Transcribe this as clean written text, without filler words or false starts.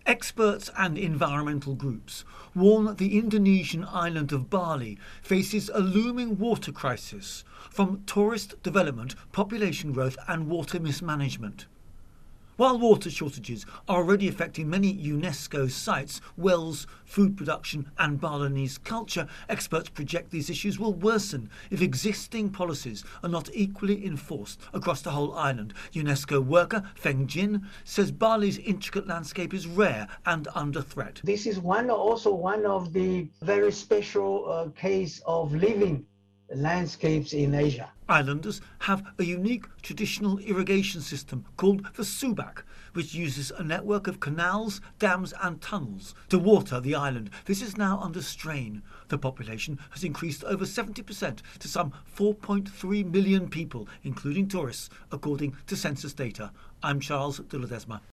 Experts and environmental groups warn that the Indonesian island of Bali faces a looming water crisis from tourist development, population growth and water mismanagement. While water shortages are already affecting many UNESCO sites, wells, food production and Balinese culture, experts project these issues will worsen if existing policies are not equally enforced across the whole island. UNESCO worker Feng Jin says Bali's intricate landscape is rare and under threat. This is also one of the very special case of living landscapes in Asia. Islanders have a unique traditional irrigation system called the Subak, which uses a network of canals, dams and tunnels to water the island. This is now under strain. The population has increased over 70% to some 4.3 million people, including tourists, according to census data. I'm Charles de Ledesma.